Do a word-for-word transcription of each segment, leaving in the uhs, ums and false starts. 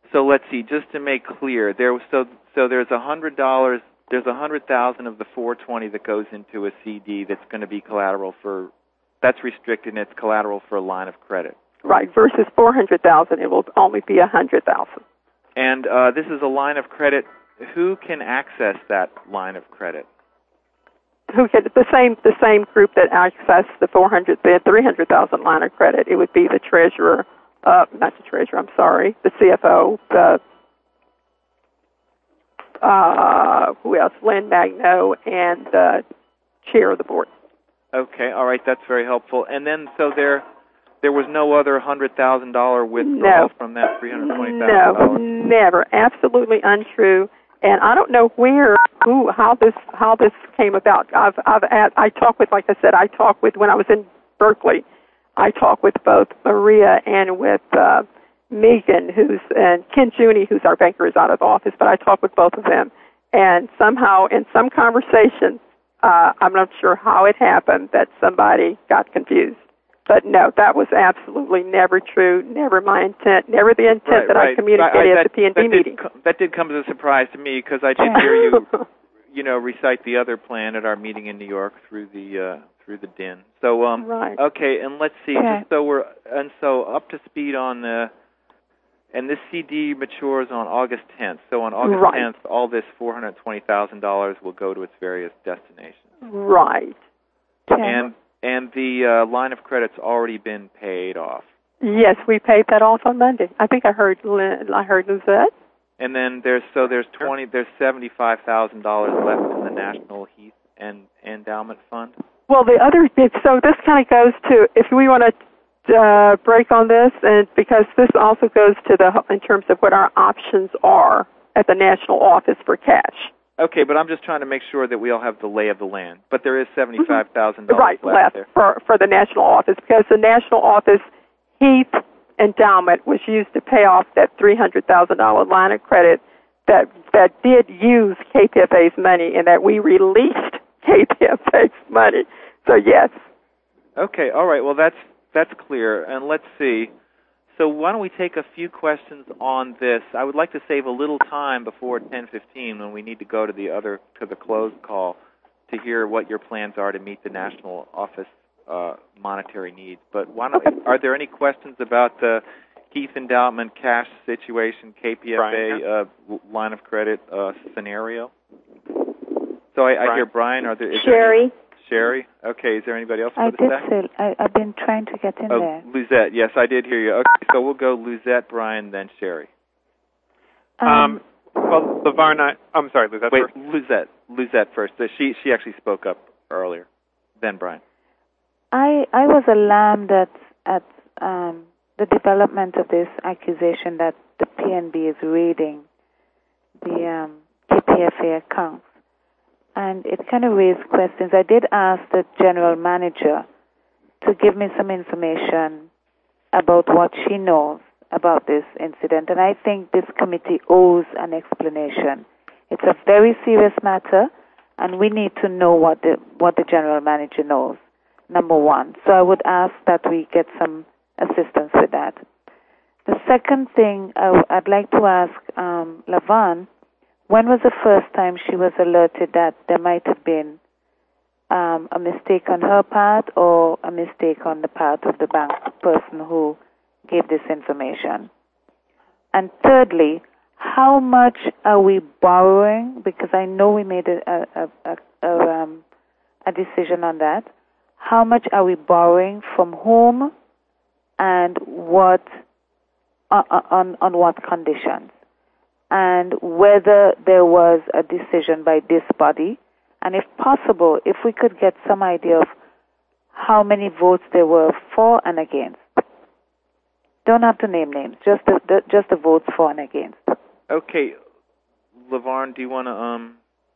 So let's see. Just to make clear, there was so so there's a hundred dollars. There's a hundred thousand of the four twenty that goes into a C D that's going to be collateral for. That's restricted, and it's collateral for a line of credit. Right. Versus four hundred thousand, it will only be a hundred thousand. And uh, this is a line of credit. Who can access that line of credit? Who can the same the same group that accessed the four hundred the three hundred thousand line of credit? It would be the treasurer, uh, not the treasurer. I'm sorry, the C F O, the uh, who else? Lynn Magno, and the chair of the board. Okay, all right, that's very helpful. And then so there, there was no other hundred thousand dollar withdrawal no. from that three hundred twenty thousand dollars. No, never. Absolutely untrue. And I don't know where, who, how this, how this came about. I've, I've, had, I talked with, like I said, I talked with when I was in Berkeley. I talked with both Maria and with uh, Megan, who's and Ken Juni, who's our banker, is out of office. But I talked with both of them, and somehow in some conversation, uh, I'm not sure how it happened that somebody got confused. But no, that was absolutely never true, never my intent, never the intent right, that right. I communicated I, I, that, at the P N B that meeting. Did, that did come as a surprise to me because I did hear you, you know, recite the other plan at our meeting in New York through the uh, through the D I N. So, um, right. okay, and let's see. Okay. Just so we're and so up to speed on the, and this C D matures on August tenth. So on August right. tenth, all this four hundred twenty thousand dollars will go to its various destinations. Right. Okay. And And the uh, line of credit's already been paid off. Yes, we paid that off on Monday. I think I heard Lynn, I heard Lizette. And then there's so there's twenty there's seventy five thousand dollars left in the National Heath and Endowment Fund. Well, the other so this kind of goes to if we want to uh, break on this, and because this also goes to the in terms of what our options are at the national office for cash. Okay, but I'm just trying to make sure that we all have the lay of the land. But there is seventy-five thousand dollars right, left, left there. for, for the national office, because the national office Heath endowment was used to pay off that three hundred thousand dollars line of credit that that did use K P F A's money, and that we released K P F A's money. So, yes. Okay, all right. Well, that's that's clear. And let's see. So why don't we take a few questions on this? I would like to save a little time before ten fifteen when we need to go to the other to the closed call to hear what your plans are to meet the national office uh, monetary needs. But why don't, are there any questions about the Heath Endowment cash situation, K P F A uh, line of credit uh, scenario? So I, I hear Brian. Are there? Is Sherry. There Sherry? Okay, is there anybody else for I the did sec? say, I, I've been trying to get in oh, there. Luzette, yes, I did hear you. Okay, so we'll go Luzette, Brian, then Sherry. Um, Um, well, Lavarna, I'm sorry, Luzette Wait, first. Luzette, Luzette first. She she actually spoke up earlier. Then Brian. I I was alarmed at at um, the development of this accusation that the P N B is raiding the um, K P F A accounts. And it kind of raised questions. I did ask the general manager to give me some information about what she knows about this incident, and I think this committee owes an explanation. It's a very serious matter, and we need to know what the what the general manager knows, number one. So I would ask that we get some assistance with that. The second thing I, I'd like to ask um, Lavan, when was the first time she was alerted that there might have been um, a mistake on her part or a mistake on the part of the bank person who gave this information? And thirdly, how much are we borrowing? Because I know we made a, a, a, a, um, a decision on that. How much are we borrowing from whom, and what uh, on on what conditions? And whether there was a decision by this body, and if possible, if we could get some idea of how many votes there were for and against. Don't have to name names, just the, the just the votes for and against. Okay, Lavarn, do you want to um?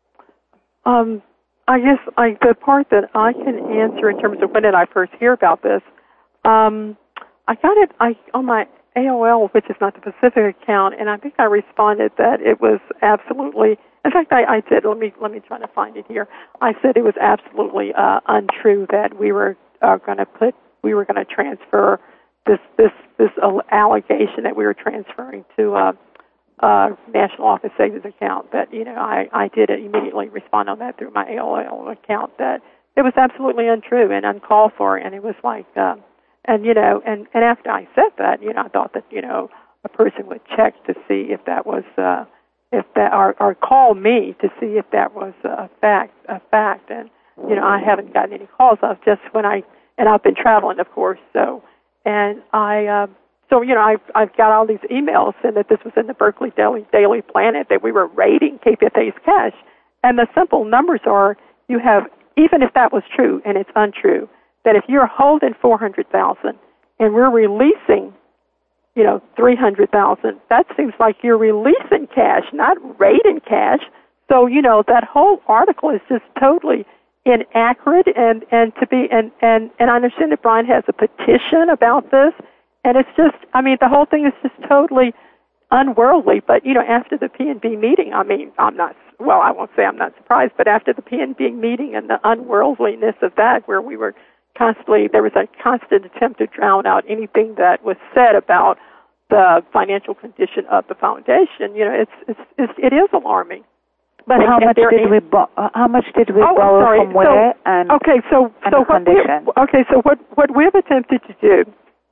Um, I guess I, the part that I can answer in terms of when did I first hear about this, um, I got it I on my A O L, which is not the Pacific account, and I think I responded that it was absolutely. In fact, I, I did. Let me let me try to find it here. I said it was absolutely uh, untrue that we were uh, going to put we were going to transfer this this this allegation that we were transferring to uh, uh, national office savings account, that, you know, I, I did immediately respond on that through my A O L account, that it was absolutely untrue and uncalled for, and it was like, uh, and, you know, and, and after I said that, you know, I thought that, you know, a person would check to see if that was, uh, if that, or, or call me to see if that was a fact, a fact, and, you know, I haven't gotten any calls. I've just, when I, and I've been traveling, of course, so, and I, um, So, you know, I've, I've got all these emails saying that this was in the Berkeley Daily, Daily Planet, that we were raiding K P F A's cash. And the simple numbers are, you have, even if that was true, and it's untrue, that if you're holding four hundred thousand dollars and we're releasing, you know, three hundred thousand dollars, that seems like you're releasing cash, not raiding cash. So, you know, that whole article is just totally inaccurate. And, and to be, and, and, and I understand that Brian has a petition about this. And it's just, I mean, the whole thing is just totally unworldly. But, you know, after the P N B meeting, I mean, I'm not, well, I won't say I'm not surprised, but after the P N B meeting and the unworldliness of that, where we were constantly, there was a constant attempt to drown out anything that was said about the financial condition of the foundation, you know, it's, it's, it's it is alarming. But and, how and much did we bo- how much did we oh, borrow sorry. from where so, and okay, so and so the what we, condition? okay, so what what we've attempted to do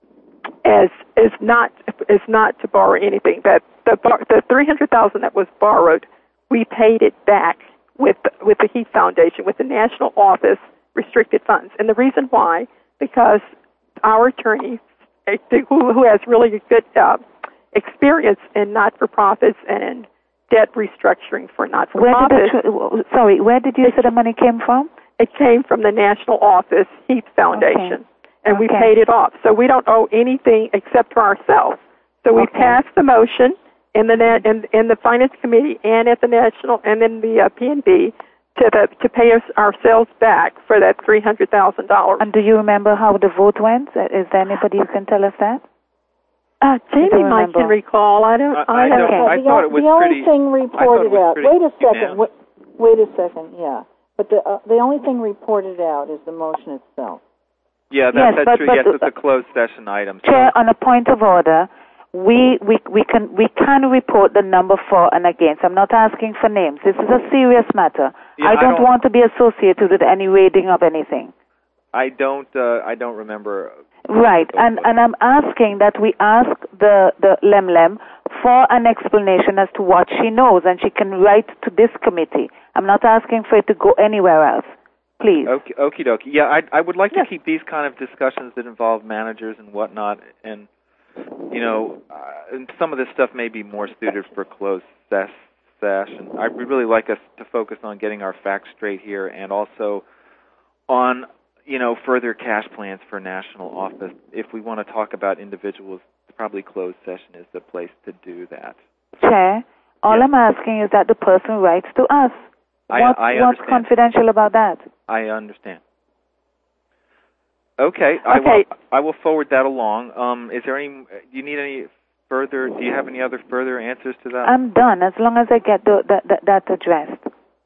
is is not is not to borrow anything. That the bar, the three hundred thousand that was borrowed, we paid it back with with the Heath Foundation, with the National Office restricted funds. And the reason why, because our attorney, who who has really good uh, experience in not-for-profits and in debt restructuring for not-for-profits. Where did it, sorry, where did you say the money came from? It came from the National Office Heath Foundation. Okay. And okay. we paid it off. So we don't owe anything except for ourselves. So we okay. passed the motion in the net, in, in the Finance Committee and at the National and then the uh, P N B to the to pay us ourselves back for that three hundred thousand dollars. And do you remember how the vote went? Is there anybody who can tell us that? Uh, Jamie might can recall. I don't. Uh, I, I don't. don't. I the, thought it was the only pretty, thing reported out. Wait a second. Wait, wait a second. Yeah, but the uh, the only thing reported out is the motion itself. Yeah, that, yes, that's but, true. but, yes, it's a closed session item. So. Chair, on a point of order, we, we we can we can report the number for and against. I'm not asking for names. This is a serious matter. Yeah, I, don't I don't want to be associated with any raiding of anything. I don't. Uh, I don't remember. Right, and and I'm asking that we ask the the Lemlem for an explanation as to what she knows, and she can write to this committee. I'm not asking for it to go anywhere else. Please. Okay, okie dokie. Yeah, I, I would like yes. to keep these kind of discussions that involve managers and whatnot, and you know, uh, and some of this stuff may be more suited for closed ses- session. I would really like us to focus on getting our facts straight here, and also on you know further cash plans for national office. If we want to talk about individuals, probably closed session is the place to do that. Chair, all yes. I'm asking is that the person writes to us. I, what, I what's understand. confidential about that? I understand. Okay, I okay. will. I will forward that along. Um, is there any? Do you need any further? Do you have any other further answers to that? I'm done as long as I get the, the, the, that addressed.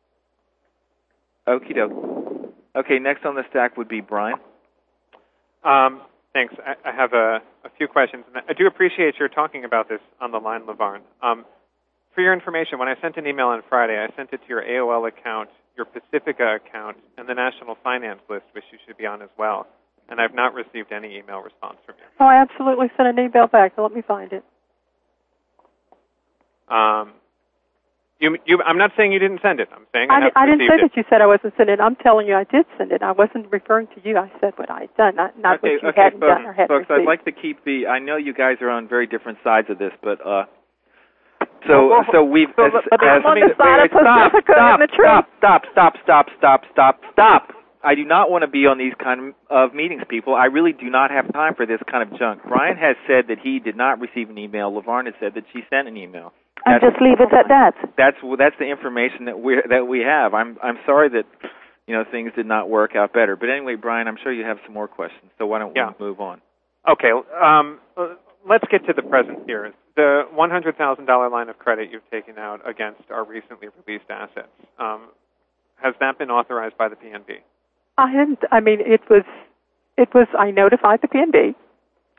Okie doke. Okay, next on the stack would be Brian. Um, thanks. I, I have a, a few questions. And I do appreciate your talking about this on the line, LaVarn. Um, for your information, when I sent an email on Friday, I sent it to your A O L account, your Pacifica account, and the National Finance List, which you should be on as well. And I've not received any email response from you. Oh, I absolutely sent an email back. Let me find it. Um, you, you, I'm not saying you didn't send it. I'm saying I, I, haven't I didn't received say it. that you said I wasn't sending it. I'm telling you I did send it. I wasn't referring to you. I said what I had done, not, not okay, what you okay, hadn't folks, done or hadn't folks, received. I'd like to keep the. I know you guys are on very different sides of this, but uh, so well, well, so we've. so as, let me- as, I'm on the wait, side wait, of stop, Pacifica stop, and the truth. stop, stop, stop, stop, stop, stop, stop. I do not want to be on these kind of meetings, people. I really do not have time for this kind of junk. Brian has said that he did not receive an email. LaVarn has said that she sent an email. And That's, just leave it at that. That's that's the information that we that we have. I'm I'm sorry that you know things did not work out better. But anyway, Brian, I'm sure you have some more questions. So why don't Yeah. we move on? Okay, um, let's get to the present here. The one hundred thousand dollars line of credit you've taken out against our recently released assets, um, has that been authorized by the P N B? I hadn't. I mean, it was. It was. I notified the P N B,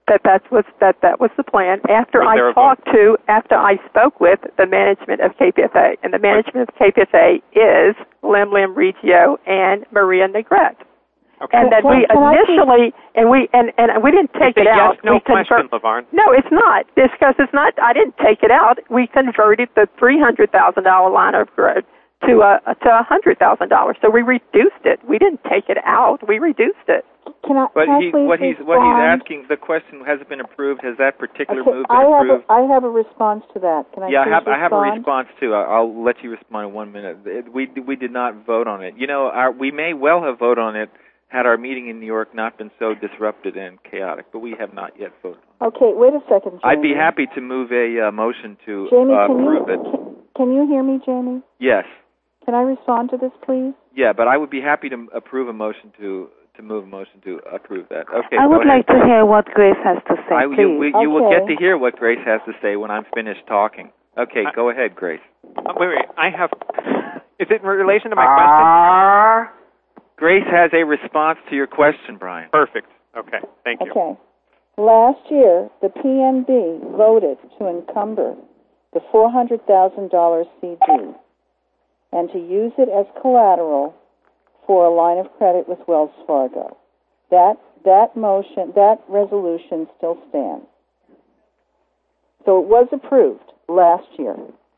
that that was that that was the plan. After Was there I a talked vote? to, after I spoke with the management of K P F A, and the management of K P F A is Lim Lim Riccio and Maria Negrete. Okay. And that Can- we can I initially, and we and, and we didn't take It's it a out. yes, no we question, convert- LaVarn. No, it's not. It's because it's not. I didn't take it out. We converted the three hundred thousand dollar line of credit to a to a hundred thousand dollars. So we reduced it. We didn't take it out. We reduced it. Can I, But can I he, please what he's respond? what he's asking, the question has it been approved? Has that particular Okay, move been I have approved? a, I have a response to that. Can I yeah, I please have I have a respond? response too. I- I'll let you respond in one minute. It- We we did not vote on it. You know, our, we may well have voted on it had our meeting in New York not been so disrupted and chaotic, but we have not yet voted. Okay, wait a second, Jamie. I'd be happy to move a uh, motion to Jamie, uh, can you approve it. can, can you hear me, Jamie? Yes. Can I respond to this, please? Yeah, but I would be happy to approve a motion to to move a motion to approve that. Okay. I go would ahead. like to hear what Grace has to say, I, please. you, we, you will Okay. get to hear what Grace has to say when I'm finished talking. Okay, I- go ahead, Grace. Uh, wait, wait. I have. Is it in relation to my question? Grace has a response to your question, Brian. Perfect. Okay. Thank you. Okay. Last year, the P N B voted to encumber the four hundred thousand dollars C D and to use it as collateral for a line of credit with Wells Fargo. That that motion, that resolution still stands. So it was approved last year.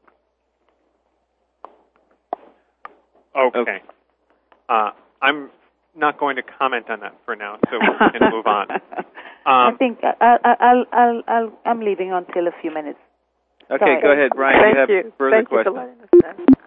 Okay. Okay. Uh, I'm not going to comment on that for now, so we can move on. I Um, think I, I, I'll, I'll, I'll, I'm leaving until a few minutes. Okay, Sorry. go ahead, Brian. Thank you have you. further Thank you for questions? letting us know.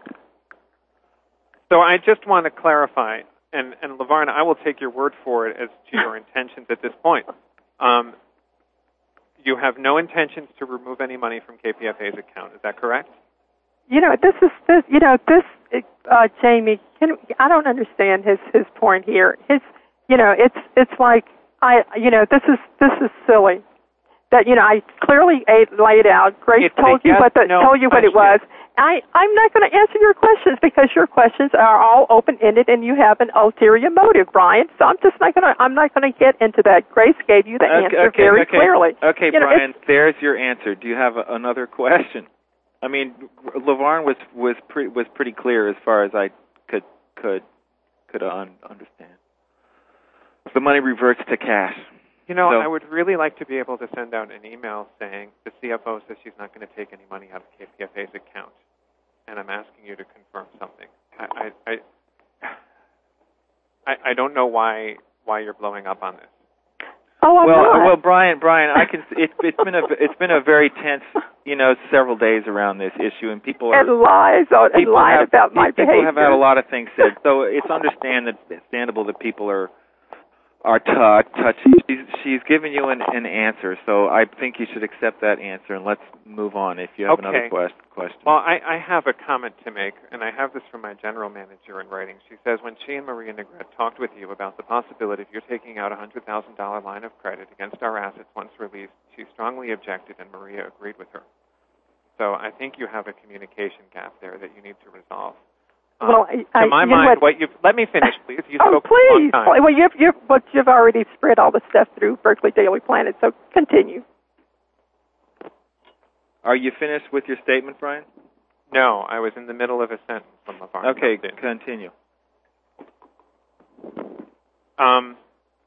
So I just want to clarify, and, and LaVarn, I will take your word for it as to your intentions at this point. Um, you have no intentions to remove any money from K P F A's account. Is that correct? You know, this is this. You know, this. Uh, Jamie, can, I don't understand his his point here. His, you know, it's it's like I, you know, this is this is silly. That you know, I clearly laid out. Grace It's a told you yes, what the no told you what it was. question. I I'm not going to answer your questions because your questions are all open ended and you have an ulterior motive, Brian. So I'm just not going to I'm not going to get into that. Grace gave you the Okay, answer okay, very okay. clearly. Okay, You know, Brian, there's your answer. Do you have a, another question? I mean, LaVarn was was pretty was pretty clear as far as I could could could un, understand. The money reverts to cash. You know, So- I would really like to be able to send out an email saying the C F O says she's not going to take any money out of K P F A's account, and I'm asking you to confirm something. I I I, I, I don't know why why you're blowing up on this. Oh, I'm well, not. well, Brian, Brian, I can. It, it's been a it's been a very tense, you know, several days around this issue, and people are and lies on and people lied have, about my people behavior. have had a lot of things said, so it's understand that, understandable that people are are t- touchy. She's she's given you an, an answer, so I think you should accept that answer, and let's move on. If you have Okay. another quest, question. Well, I, I have a comment to make, and I have this from my general manager in writing. She says, when she and Maria Negrete talked with you about the possibility of you're taking out a one hundred thousand dollars line of credit against our assets once released, she strongly objected, and Maria agreed with her. So I think you have a communication gap there that you need to resolve. Um, Well, I, I, to my you know mind, what, what you let me finish, please. You oh, spoke for a long please. time. Well, you've, you've, but you've already spread all the stuff through Berkeley Daily Planet, so continue. Are you finished with your statement, Brian? No, I was in the middle of a sentence from LaVarn. Okay, Jumped in. continue. Um,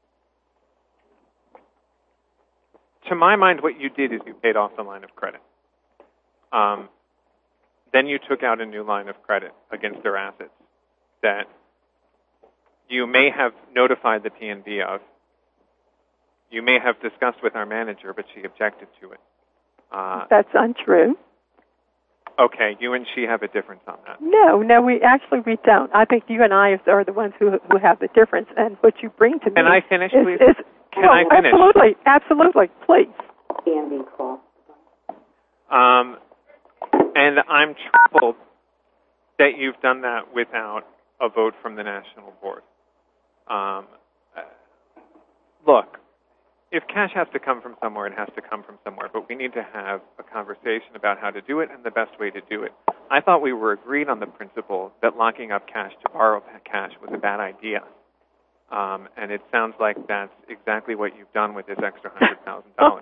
to my mind, what you did is you paid off the line of credit. Um, then you took out a new line of credit against their assets that you may have notified the P N B of. You may have discussed with our manager, but she objected to it. Uh, That's untrue. okay, you and she have a difference on that. No, no, we actually we don't. I think you and I are the ones who who have the difference, and what you bring to me Can I finish, is, please? is Can well, I finish? absolutely, absolutely, please. P N B call. Um, and I'm troubled that you've done that without a vote from the national board. Um, uh, look, if cash has to come from somewhere, it has to come from somewhere, but we need to have a conversation about how to do it and the best way to do it. I thought we were agreed on the principle that locking up cash to borrow cash was a bad idea. Um, and it sounds like that's exactly what you've done with this extra one hundred thousand dollars.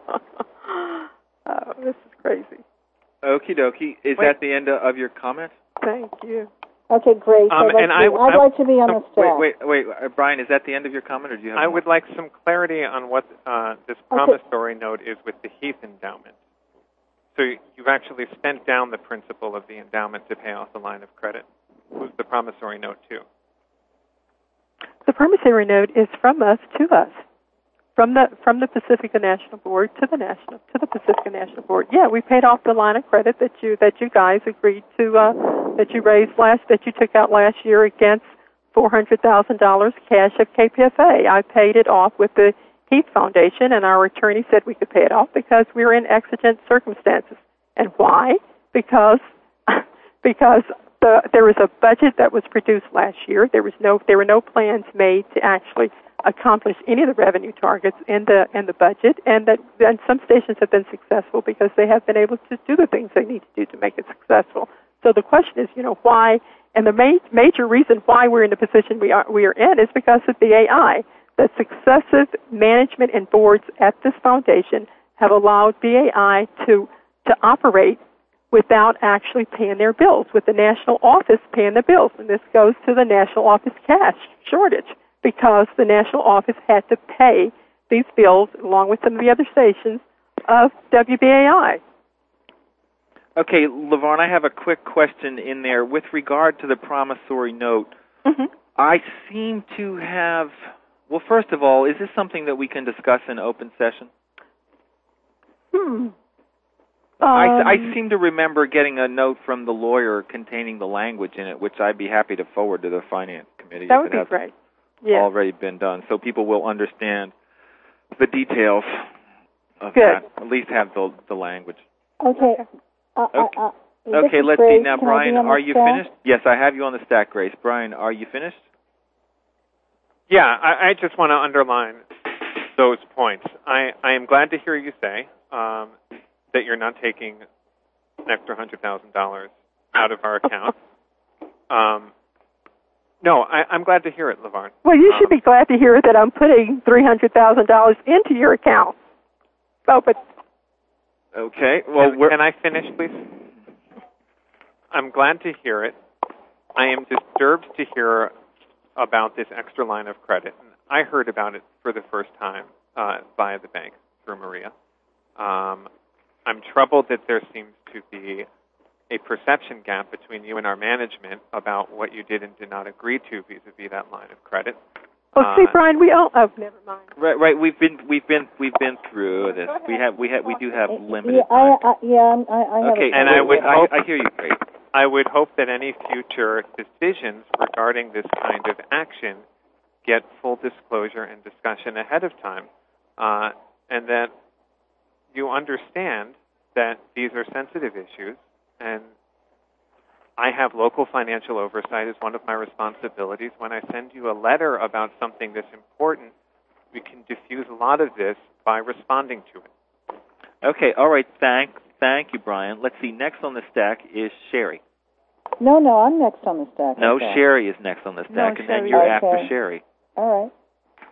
Oh, this is crazy. Okie dokie. Is Wait. that the end of your comment? Thank you. Okay, great. Um, I'd, like and to, I- I'd I- like to be on the staff. Wait, wait, wait. Uh, Brian, is that the end of your comment, or do you have I more? would like some clarity on what uh, this promissory note is with the Heath endowment. So you've actually spent down the principal of the endowment to pay off the line of credit. Who's the promissory note to? The promissory note is from us to us, from the from the Pacifica National Board to the national to the Pacifica National Board. Yeah, we paid off the line of credit that you that you guys agreed to uh, that you raised last that you took out last year against four hundred thousand dollars cash of K P F A. I paid it off with the Heath Foundation, and our attorney said we could pay it off because we were in exigent circumstances. And why? Because because the, there was a budget that was produced last year. There was no there were no plans made to actually accomplish any of the revenue targets in the in the budget, and that and some stations have been successful because they have been able to do the things they need to do to make it successful. So the question is, you know, why? And the ma- major reason why we're in the position we are we are in is because of B A I. The successive management and boards at this foundation have allowed B A I to to operate without actually paying their bills, with the national office paying the bills. And this goes to the national office cash shortage, because the national office had to pay these bills, along with some of the other stations, of W B A I. Okay, LaVarn, I have a quick question in there. With regard to the promissory note, Mm-hmm. I seem to have... Well, first of all, is this something that we can discuss in open session? Hmm. I, Um, I seem to remember getting a note from the lawyer containing the language in it, which I'd be happy to forward to the Finance Committee. That if would it be hasn't great. Yeah. already been done, so people will understand the details of Good. that. At least have the the language. Okay. Uh, Okay. Uh, uh, this Okay, is let's Grace. see. Now, Can I Brian, be on the are you staff? finished? Yes, I have you on the stack, Grace. Brian, are you finished? Yeah, I, I just want to underline those points. I, I am glad to hear you say um, that you're not taking an extra one hundred thousand dollars out of our account. Um, no, I, I'm glad to hear it, LaVarn. Well, you should Um, be glad to hear that I'm putting three hundred thousand dollars into your account. Oh, but Okay. Well, can, we're, can I finish, please? I'm glad to hear it. I am disturbed to hear about this extra line of credit. And I heard about it for the first time uh, via the bank through Maria. Um, I'm troubled that there seems to be a perception gap between you and our management about what you did and did not agree to vis-a-vis that line of credit. oh, see, Uh, Brian, we all oh, never mind. right, right. We've been, we've been, we've been through this. We have, we have, we do have limited Yeah, I, time. I, yeah, I'm- I, I have Okay, a And I wait, would wait, hope- I, I hear you, Grace. I would hope that any future decisions regarding this kind of action get full disclosure and discussion ahead of time, uh, and that you understand that these are sensitive issues, and I have local financial oversight as one of my responsibilities. When I send you a letter about something this important, we can diffuse a lot of this by responding to it. Okay, all right. Thank, thank you, Brian. Let's see. Next on the stack is Sherry. No, no, I'm next on the stack. No, okay. Sherry is next on the stack, No, and then Sherry. you're Okay. after Sherry. All right.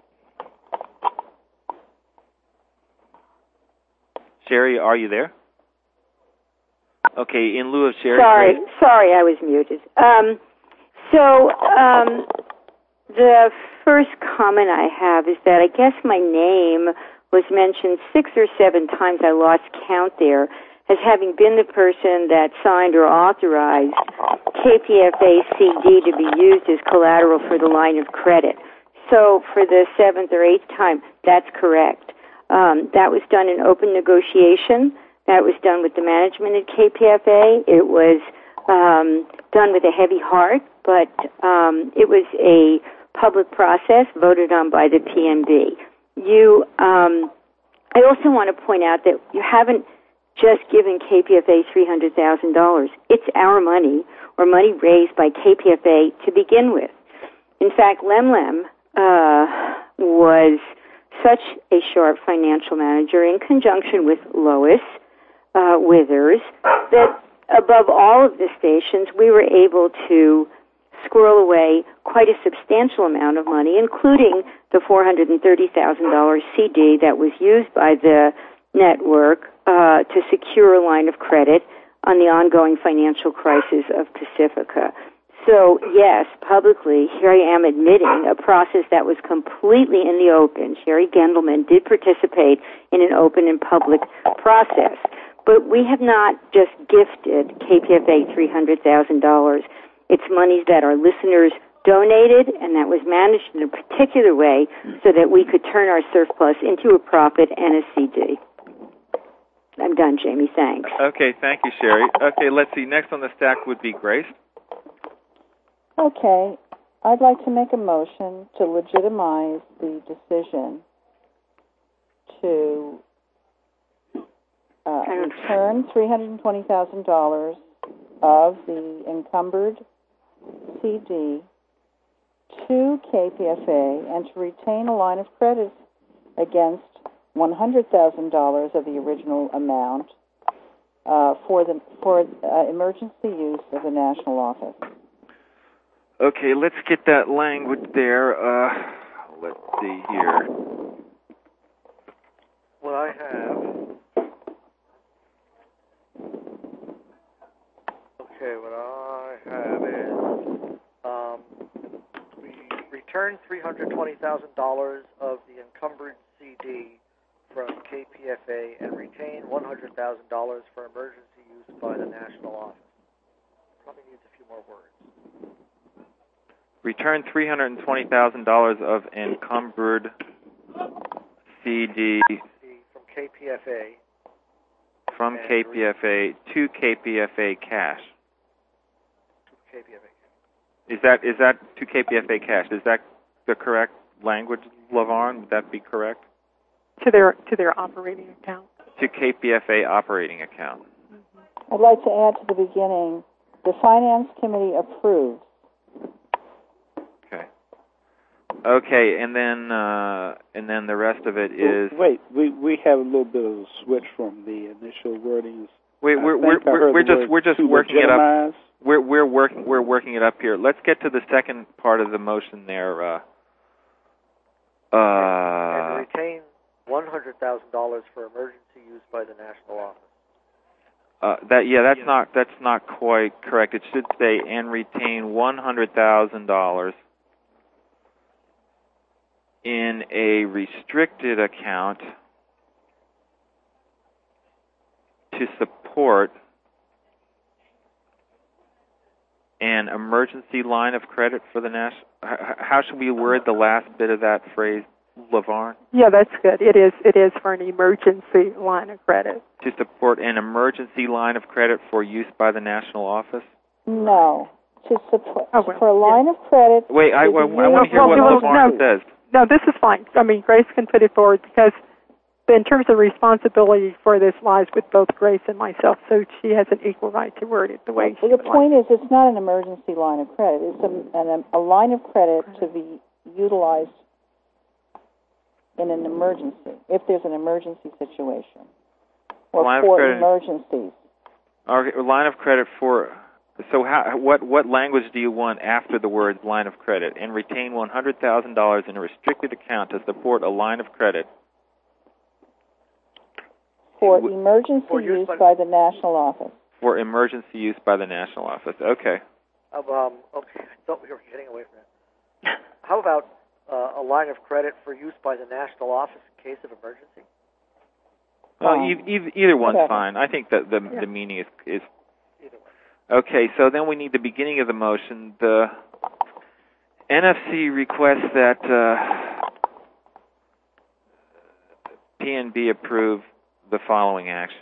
Sherry, are you there? Okay, in lieu of Sherry. Sorry, Grace. sorry, I was muted. Um, so um, the first comment I have is that I guess my name was mentioned six or seven times. I lost count there as having been the person that signed or authorized K P F A C D to be used as collateral for the line of credit. So for the seventh or eighth time, that's correct. Um, that was done in open negotiation. That was done with the management at K P F A. It was um, done with a heavy heart, but um, it was a public process voted on by the P N B. You, um, I also want to point out that you haven't just given K P F A three hundred thousand dollars. It's our money, or money raised by K P F A to begin with. In fact, Lem Lem uh, was such a sharp financial manager in conjunction with Lois uh, Withers that above all of the stations, we were able to squirrel away quite a substantial amount of money, including the four hundred thirty thousand dollars C D that was used by the network uh, to secure a line of credit on the ongoing financial crisis of Pacifica. So, yes, publicly, here I am admitting a process that was completely in the open. Sherry Gendelman did participate in an open and public process. But we have not just gifted K P F A three hundred thousand dollars. It's monies that our listeners donated, and that was managed in a particular way so that we could turn our surplus into a profit and a C D. I'm done, Jamie. Thanks. Okay, thank you, Sherry. Okay, let's see. Next on the stack would be Grace. Okay. I'd like to make a motion to legitimize the decision to uh, return three hundred twenty thousand dollars of the encumbered C D to K P F A and to retain a line of credit against one hundred thousand dollars of the original amount uh, for the for uh, emergency use of the national office. Okay, let's get that language there. Uh, let's see here. What I have. Okay, what I have is um, we return three hundred twenty thousand dollars of the encumbered C D from K P F A and retain one hundred thousand dollars for emergency use by the national office. Probably needs a few more words. Return three hundred twenty thousand dollars of encumbered C D from K P F A from K P F A to K P F A cash. To K P F A. Is that is that to K P F A cash? Is that the correct language, LaVarn? Would that be correct? To their to their operating account. To K P F A operating account. Mm-hmm. I'd like to add to the beginning, the Finance Committee approves. Okay. Okay, and then uh, and then the rest of it is. Wait, we we have a little bit of a switch from the initial wordings. Wait, we're we're we're, we're just we're just working it up. We're we're working we're working it up here. Let's get to the second part of the motion there. Uh, uh, and retain one hundred thousand dollars for emergency use by the national office. Uh, that yeah, that's not that's not quite correct. It should say and retain one hundred thousand dollars in a restricted account to support an emergency line of credit for the national. How should we word the last bit of that phrase, LaVarn? Yeah, that's good. It is. It is for an emergency line of credit. To support an emergency line of credit for use by the national office? No, to support oh, well, for a line yeah. of credit. Wait, I, I, I want to hear well, what well, LaVarn no, says. No, this is fine. I mean, Grace can put it forward because in terms of responsibility for this lies with both Grace and myself, so she has an equal right to word it the way well, she The point like. is, it's not an emergency line of credit. It's a, an, a line of credit to be utilized in an emergency, if there's an emergency situation, or line for of emergencies. Okay, line of credit for. So, how, what what language do you want after the words line of credit? And retain one hundred thousand dollars in a restricted account to support a line of credit for emergency for use by, by the national office. For emergency use by the national office. Okay. Um, okay, I thought we were getting away from it. How about uh, a line of credit for use by the national office in case of emergency? Well, um, e- e- either one's whatever. fine. I think that the yeah. the meaning is is. Either way. Okay, so then we need the beginning of the motion. The N F C requests that uh, P N B approve the following action.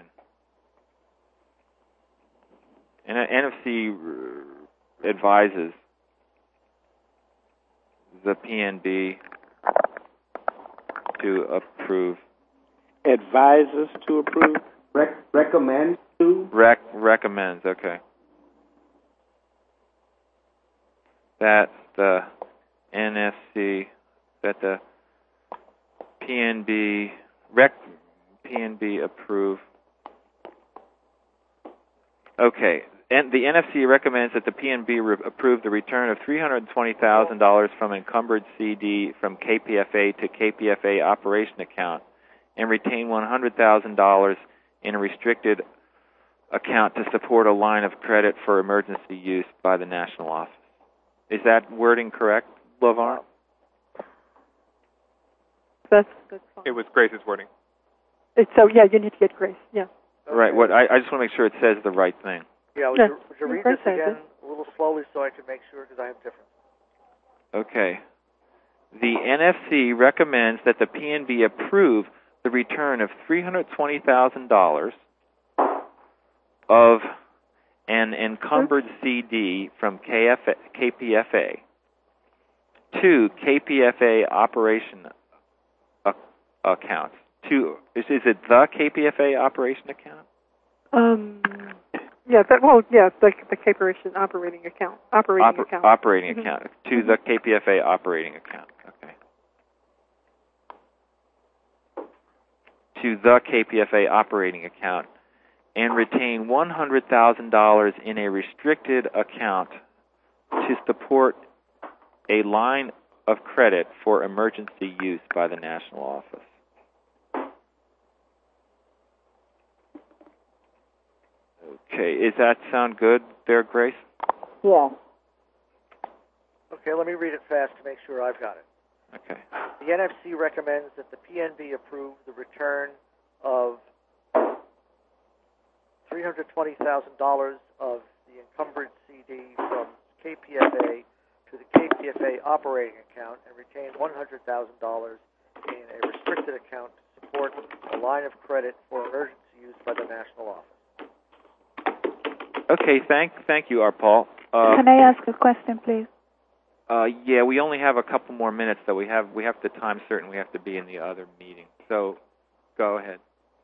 And N F C advises the P N B to approve. Advises to approve? Rec- recommend to? Rec- recommends, okay. That the N F C, that the P N B, rec, P N B approve. Okay, and the N F C recommends that the P N B re- approve the return of three hundred twenty thousand dollars from encumbered C D from K P F A to K P F A operation account and retain one hundred thousand dollars in a restricted account to support a line of credit for emergency use by the national office. Is that wording correct, LaVarn? That's, that's fine. It was Grace's wording. It's, so, yeah, you need to get Grace, yeah. Okay. Right. What I, I just want to make sure it says the right thing. Yeah, would, Yeah. you, would you read Grace this has again a little slowly so I can make sure, because I have different. Okay. The N F C recommends that the P N B approve the return of three hundred twenty thousand dollars of an encumbered C D from K F A, K P F A to K P F A operation a- account. To is, is it the K P F A operation account? Um, yeah, that, well, yeah, the, the corporation operating account. Operating Oper- account. Operating Mhm. account. To the K P F A operating account. Okay. To the K P F A operating account and retain one hundred thousand dollars in a restricted account to support a line of credit for emergency use by the national office. Okay, does that sound good there, Grace? Yes. Okay, let me read it fast to make sure I've got it. Okay. The N F C recommends that the P N B approve the return of three hundred twenty thousand dollars of the encumbered C D from K P F A to the K P F A operating account and retain one hundred thousand dollars in a restricted account to support a line of credit for emergency use by the national office. Okay, thank thank you, Arpal. Uh, Can I ask a question, please? Uh, yeah, we only have a couple more minutes, though. We have we have the time certain. We have to be in the other meeting. So, go ahead.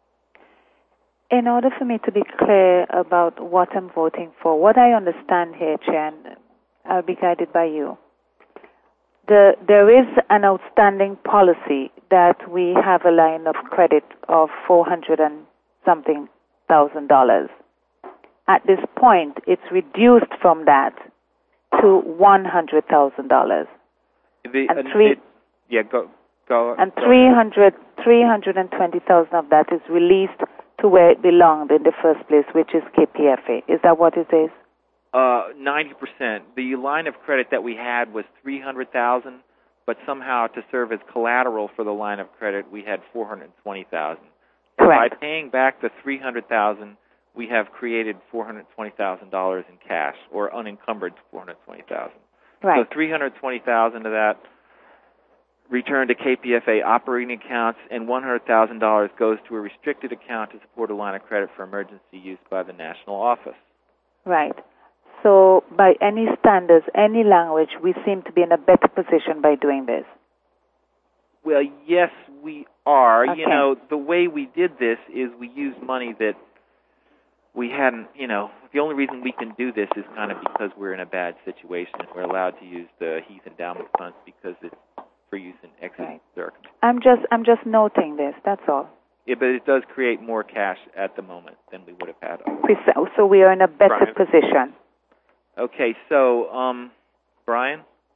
In order for me to be clear about what I'm voting for, what I understand here, Chair, and I'll be guided by you. The, there is an outstanding policy that we have a line of credit of four hundred and something thousand dollars. At this point, it's reduced from that to one hundred thousand dollars. The, and uh, three, it, yeah, go go. and go three hundred, three hundred twenty thousand of that is released to where it belonged in the first place, which is K P F A. Is that what it is? Uh, ninety percent. The line of credit that we had was three hundred thousand, but somehow to serve as collateral for the line of credit, we had four hundred twenty thousand. Correct. By paying back the three hundred thousand, we have created four hundred twenty thousand dollars in cash, or unencumbered four hundred twenty thousand. Right. So three hundred twenty thousand of that returned to K P F A operating accounts, and one hundred thousand dollars goes to a restricted account to support a line of credit for emergency use by the national office. Right. So by any standards, any language, we seem to be in a better position by doing this. Well, yes, we are. Okay. You know, the way we did this is we used money that we hadn't, you know, the only reason we can do this is kind of because we're in a bad situation. We're allowed to use the Heath Endowment Fund because it's for use in exigent Right. circumstances. I'm just, I'm just noting this. That's all. Yeah, but it does create more cash at the moment than we would have had otherwise. Preci- So we are in a better Brian. position. Okay, so, um, Brian?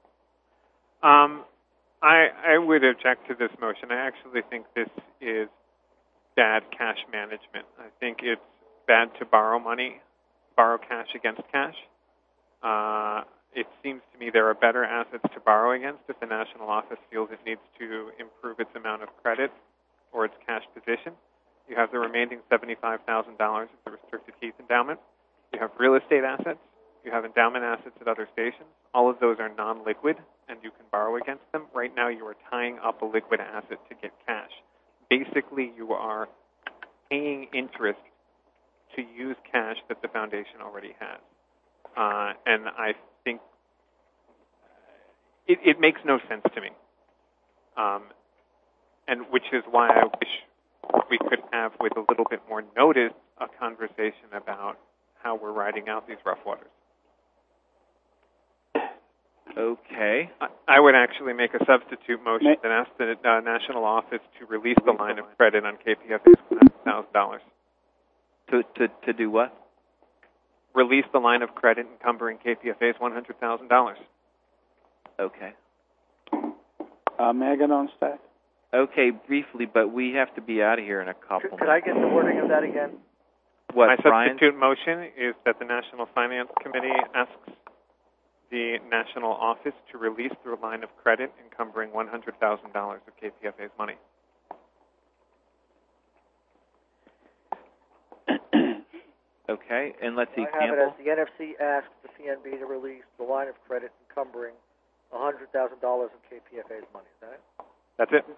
Um, I, I would object to this motion. I actually think this is bad cash management. I think it's bad to borrow money, borrow cash against cash. Uh, it seems to me there are better assets to borrow against if the national office feels it needs to improve its amount of credit or its cash position. You have the remaining seventy-five thousand dollars of the restricted Heath endowment. You have real estate assets. You have endowment assets at other stations. All of those are non-liquid, and you can borrow against them. Right now, you are tying up a liquid asset to get cash. Basically, you are paying interest to use cash that the foundation already has. Uh, and I think it, it makes no sense to me. Um, and which is why I wish we could have, with a little bit more notice, a conversation about how we're riding out these rough waters. Okay. I, I would actually make a substitute motion May- that asks the uh, national office to release the line of credit on K P F A's one hundred thousand dollars. To, to, to do what? release the line of credit encumbering K P F A's one hundred thousand dollars. Okay. Uh, may I get on stack? Okay, briefly, but we have to be out of here in a couple Could, could I get the wording of that again? What, My Brian? substitute motion is that the National Finance Committee asks the National Office to release the line of credit encumbering one hundred thousand dollars of K P F A's money. Okay, and let's see, I have Campbell. it as the N F C asks the P N B to release the line of credit encumbering one hundred thousand dollars of K P F A's money. Is that it? That's it.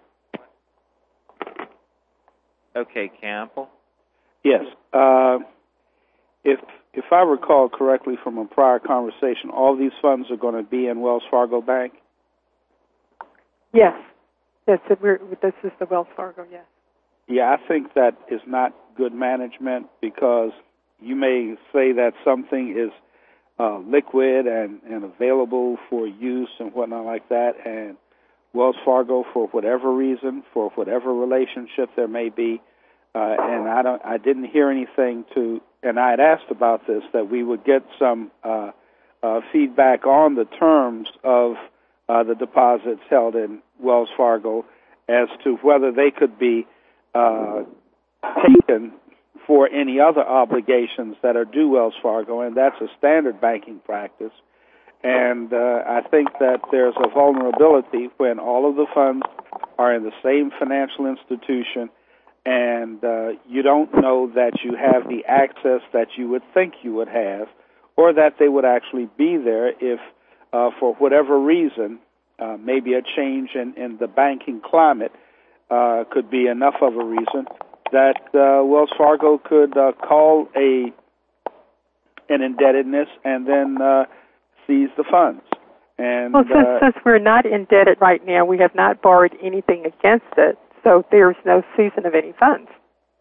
Okay, Campbell. Yes. Uh, if if I recall correctly from a prior conversation, all these funds are going to be in Wells Fargo Bank? Yes. Yes, it- we're, this is the Wells Fargo, yes. Yeah, I think that is not good management because you may say that something is uh, liquid and, and available for use and whatnot like that, and Wells Fargo, for whatever reason, for whatever relationship there may be, uh, and I don't, I didn't hear anything to, and I had asked about this, that we would get some uh, uh, feedback on the terms of uh, the deposits held in Wells Fargo as to whether they could be uh, taken for any other obligations that are due Wells Fargo, and that's a standard banking practice. And uh, I think that there's a vulnerability when all of the funds are in the same financial institution and uh, you don't know that you have the access that you would think you would have, or that they would actually be there if, uh, for whatever reason, uh, maybe a change in, in the banking climate uh, could be enough of a reason that uh, Wells Fargo could uh, call a an indebtedness and then uh, seize the funds. And Well, since, uh, since we're not indebted right now, we have not borrowed anything against it, so there's no season of any funds.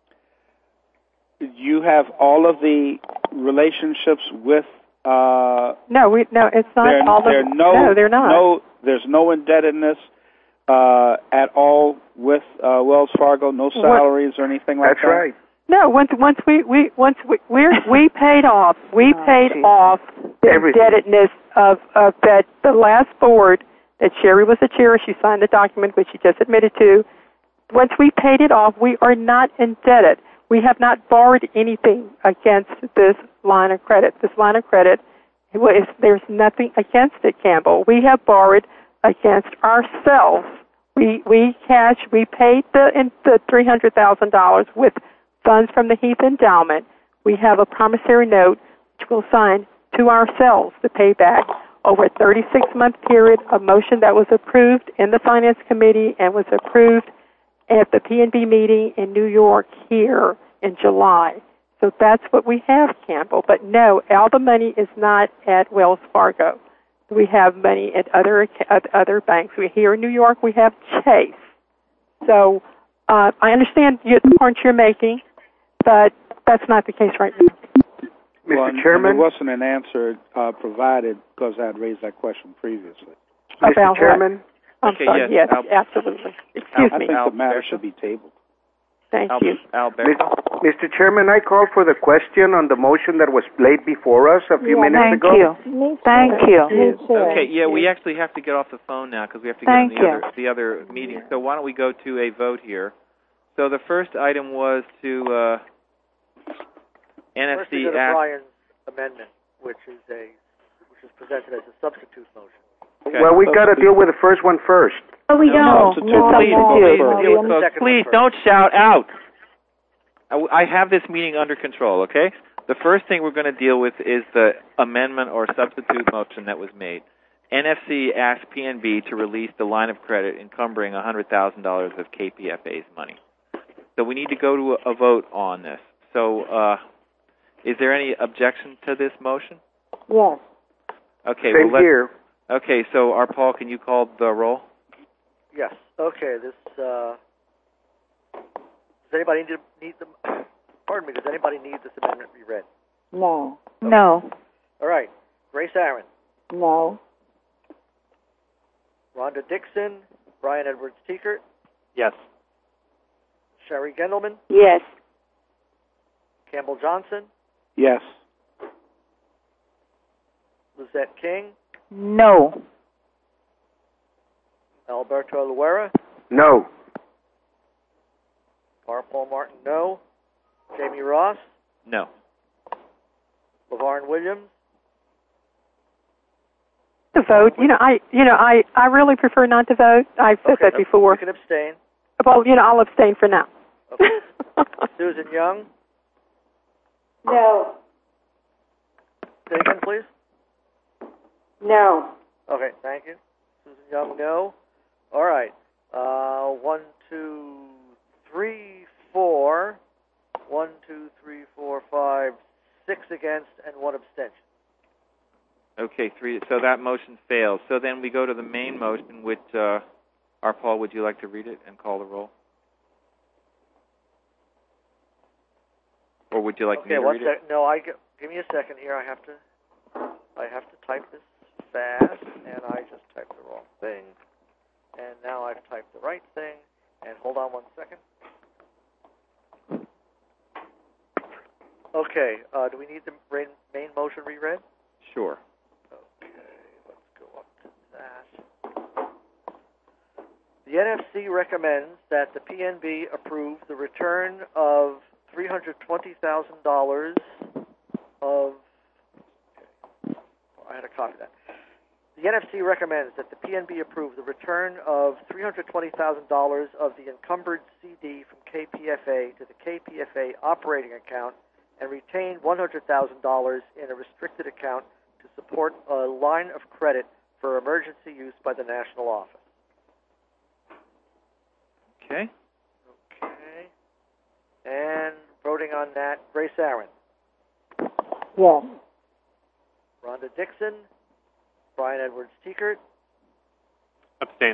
you have all of the relationships with. Uh, No, we no, it's not there, all there of no, no, they're not. No, there's no indebtedness uh, at all with uh, Wells Fargo. No salaries or anything like That's that. right. No, once once we we once we we're, we paid off we Oh, paid geez. off the Everything. indebtedness of of that the last board that Sherry was the chair. She signed the document which she just admitted to. Once we paid it off, we are not indebted. We have not borrowed anything against this line of credit. This line of credit, is, there's nothing against it, Campbell. We have borrowed against ourselves. We we cash we paid the in, the three hundred thousand dollars with funds from the Heath Endowment. We have a promissory note which we'll sign to ourselves to pay back over a thirty-six month period, a motion that was approved in the Finance Committee and was approved at the P N B meeting in New York here in July. So that's what we have, Campbell. But no, all the money is not at Wells Fargo. We have money at other at other banks. We here in New York we have Chase. So uh, I understand you, the point you're making, but that's not the case right now. Well, Mister and- and Chairman, there wasn't an answer uh, provided because I had raised that question previously. About Mister what? Chairman, I'm Okay, sorry. yes, Yes, Al- absolutely. Excuse I me. think the matter Alberto? should be tabled. Thank Al- you. Alberto? Mister Chairman, I called for the question on the motion that was laid before us a few Yeah, minutes Thank ago. you. Me too. Thank you. Me too. Okay, yeah, we actually have to get off the phone now because we have to get Thank on the you. other, the other meeting. So why don't we go to a vote here? So the first item was to uh, N F First, we C go to ask. Brian's amendment, which is a which is presented as a substitute motion. Okay. Well, we got to deal with the first one first. Oh, we No, don't. no, Please, no, please, no, please, no, folks, second please one don't shout out. I, w- I have this meeting under control, okay? The first thing we're going to deal with is the amendment or substitute motion that was made. N F C asked P N B to release the line of credit encumbering one hundred thousand dollars of K P F A's money. So we need to go to a, a vote on this. So uh, is there any objection to this motion? Yes. Okay, Same well, let's, here. Okay, so our Paul, can you call the roll? Yes. Okay. This. Uh, does anybody need need the? Pardon me. Does anybody need this amendment reread? No. No. All right. Grace Aaron, No. Rhonda Dixon, Brian Edwards Teekert, Yes. Sherry Gendelman, Yes. Campbell Johnson, Yes. Luzette King, No. Alberto Luera, No. R. Paul Martin, no. Jamie Ross, No. LaVarn Williams, To vote, you know, I, you know, I, I really prefer not to vote. I've said okay, that before. You can abstain. Well, you know, I'll abstain for now. Okay. Susan Young, No. say again, please. No. Okay, thank you. Susan Young, no. All right. Uh, one, two, three, four. One, two, three, four, five, six against, and one abstention. Okay, three. So that motion fails. So then we go to the main motion, which, uh, R. Paul, would you like to read it and call the roll? Or would you like okay, me to one read sec. it? No, I g- give me a second here. I have to. I have to type this fast, and I just typed the wrong thing. And now I've typed the right thing. And hold on one second. Okay. Uh, do we need the main, main motion reread? Sure. Okay. Let's go up to that. The N F C recommends that the P N B approve the return of three hundred twenty thousand dollars of. Okay. I had a copy of that. The N F C recommends that the P N B approve the return of three hundred twenty thousand dollars of the encumbered C D from K P F A to the K P F A operating account and retain one hundred thousand dollars in a restricted account to support a line of credit for emergency use by the national office. Okay. Okay. And voting on that, Grace Aaron, Yes. Rhonda Dixon, Brian Edwards Teekert, Abstain.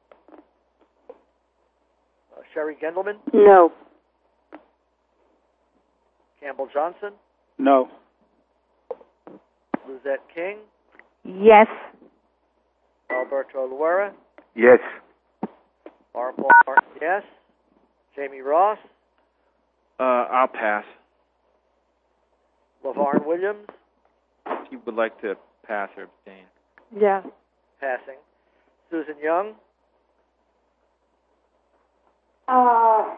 uh, Sherry Gendelman, No. Campbell Johnson, No. Luzette King, Yes. Alberto Luera, Yes. R. Paul Martin, yes. Jamie Ross, Uh, I'll pass. LaVarn Williams, If you would like to pass or abstain. Yeah. passing. Susan Young, Uh,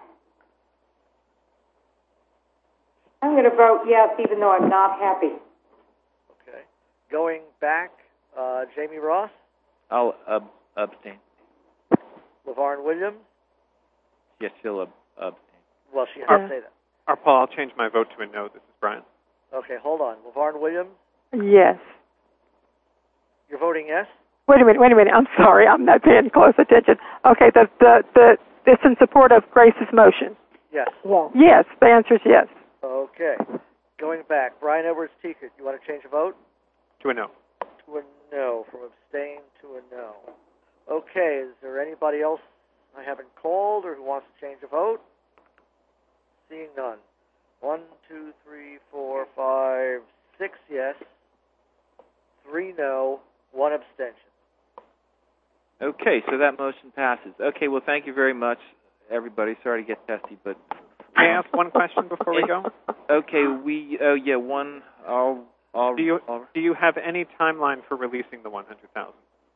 I'm going to vote yes, even though I'm not happy. okay. Going back, uh, Jamie Ross, I'll ab- abstain. LaVarn Williams, Yes, she'll ab- abstain. well, she has Yeah. to say that. R. Paul, I'll change my vote to a no. This is Brian. Okay, hold on. LaVarn Williams, Yes. you're voting yes? Wait a minute, wait a minute. I'm sorry. I'm not paying close attention. Okay, the, the, the, it's in support of Grace's motion. Yes. Yes. Yes, the answer is yes. Okay. Going back, Brian Edwards Teekert, you want to change a vote? To a no. To a no, from abstain to a no. Okay, is there anybody else I haven't called or who wants to change a vote? Seeing none. One, two, three, four, five, six yes, three no, one abstention. Okay, so that motion passes. Okay, well, thank you very much, everybody. Sorry to get testy, but May I ask one question before we go? okay, we oh yeah, one. I'll I'll. Do you I'll, do you have any timeline for releasing the one hundred thousand?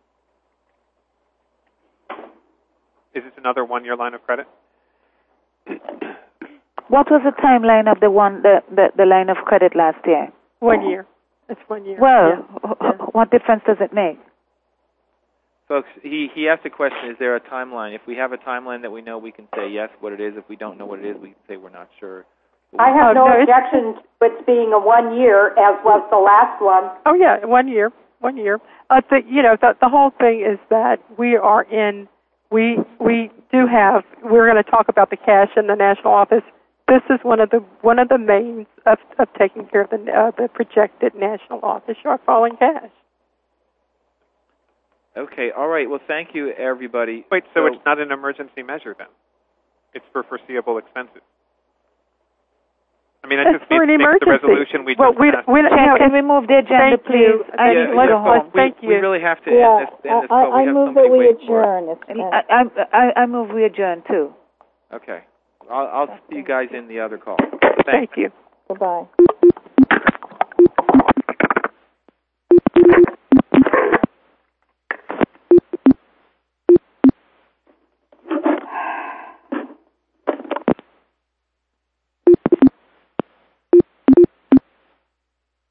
Is this another one-year line of credit? What was the timeline of the one the, the, the line of credit last year? One year. It's one year. Well, Yeah. h- h- what difference does it make? folks, he he asked the question: is there a timeline? If we have a timeline that we know, we can say yes. What it is. If we don't know what it is, we can say we're not sure. I have Oh, no no, it's- objection to it being a one year, as was the last one. Oh yeah, one year, one year. Uh, the, you know, the the whole thing is that we are in. We we do have. We're going to talk about the cash in the national office. This is one of the one of the mains of of taking care of the uh, the projected national office shortfall in cash. Okay, all right. Well, thank you, everybody. Wait, so, it's not an emergency measure then? It's for foreseeable expenses. I mean, I It's just for need an to fix the emergency. resolution we well, just we, passed. we, Can, no, can we move the agenda, thank please? you. I yeah, need to let's- go yeah, home. folks, we, Thank we you. really have to Yeah, end this, end this I, call. We I have move somebody that we waiting for us. adjourn. It's, I, I, I, I move we adjourn too. Okay. I'll, I'll see you guys in the other call. Thank you. goodbye.